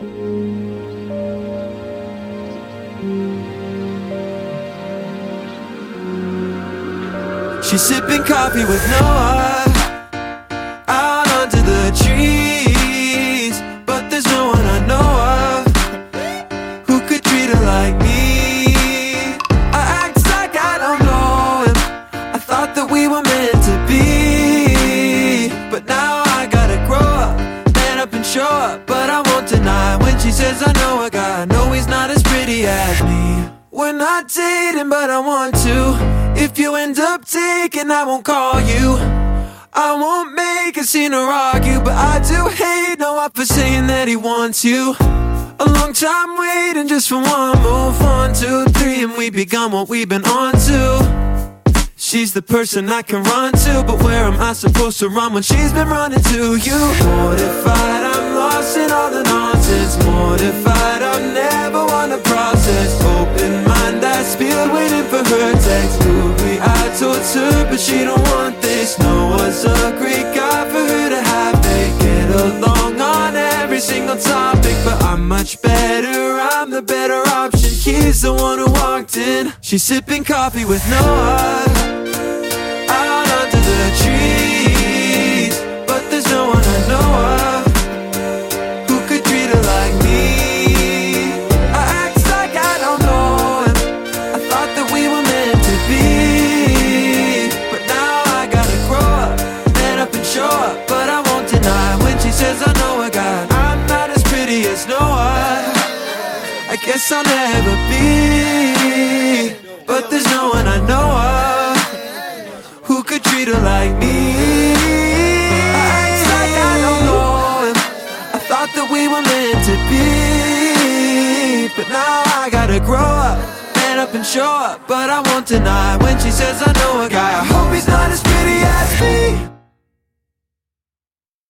She's sipping coffee with Noah out under the trees, but there's no one I know of who could treat her like me. I act like I don't know him. I thought that we were meant to be, but now I gotta grow up, man up and show up. But I won't deny when she says I know a guy. I know he's not as pretty as me. We're not dating, but I want to. If you end up taking, I won't call you. I won't make a scene or argue, but I do hate Noah for saying that he wants you. A long time waiting just for one move. 1, 2, 3, and we begun what we've been on to. She's the person I can run to, but where am I supposed to run when she's been running to you? Mortified, I'm lost in all the nonsense. Mortified, I'm never one to process. Open mind, I spilled waiting for her text. I told her, but she don't want this. Noah's a great guy for her to have. They get along on every single topic, but I'm much better, I'm the better option. He's the one who walked in. She's sipping coffee with Noah out under the trees, but there's no one I know of who could treat her like me. I act like I don't know him. I thought that we were meant to be, but now I gotta grow up, man up and show up. But I won't deny when she says I know a guy. I'm not as pretty as Noah, I guess I'll never be, but there's no one I know of who could treat her like me. I act like I don't know him. I thought that we were meant to be, but now I gotta grow up, man up and show up. But I won't deny when she says I know a guy. I hope